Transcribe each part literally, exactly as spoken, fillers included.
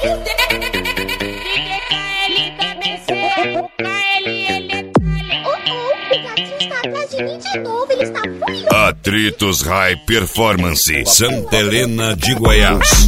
Atritos High Performance, Santa Helena de Goiás.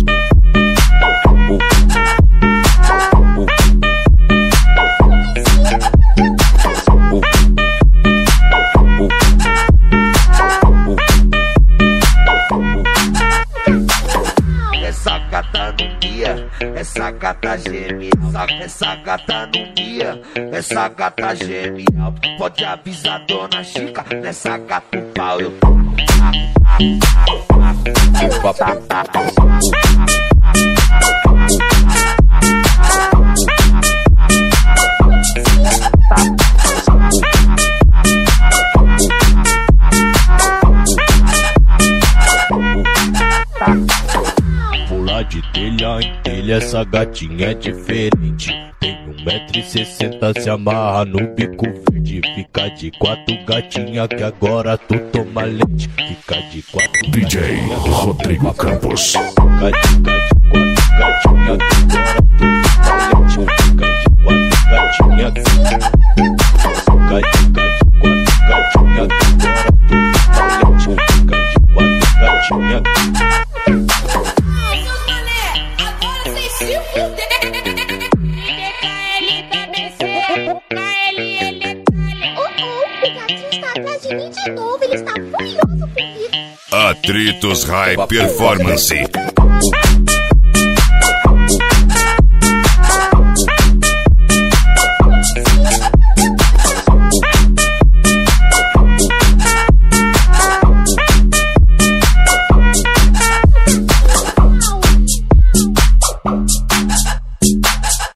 Essa gata não mia, essa gata geme, essa, essa gata não mia, essa gata geme. Pode avisar Dona Chica, nessa gata o pau eu Pular de telha em telha, essa gatinha é diferente. Tem um metro e sessenta, se amarra no bico verde. Fica de quatro, gatinha, que agora tu toma leite. Fica de quatro, D J Rodrigo Campos. Fica de quatro, gatinha, que agora tu toma leite. Fica de quatro, gatinha. Fica de quatro, gatinha, que agora tu toma leite. Fica de quatro, gatinha. Atritos High Performance.